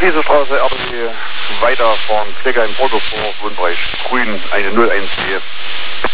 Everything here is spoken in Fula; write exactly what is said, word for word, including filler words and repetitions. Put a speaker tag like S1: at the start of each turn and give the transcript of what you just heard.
S1: Wiesenstraße, R B, weiterfahren, Kleckeheim, Porto vor, Wohnbereich Grün, eine null eins sehe.